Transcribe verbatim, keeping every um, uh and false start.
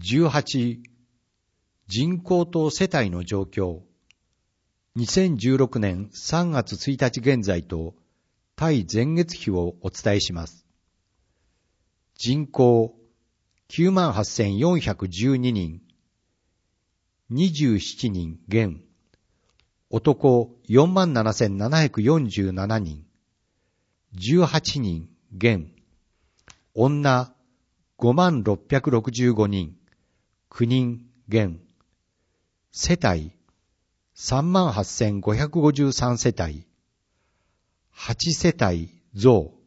じゅうはち、人口と世帯の状況。にせんじゅうろくねんさんがつついたち現在と対前月比をお伝えします。人口きゅうまんはっせんよんひゃくじゅうににん、にじゅうしちにん減、男よんまんななせんななひゃくよんじゅうななにん、じゅうはちにん減、女ごまんろっぴゃくろくじゅうごにん、きゅうにん減、世帯さんまんはっせんごひゃくごじゅうさんせたい、はちせたい増、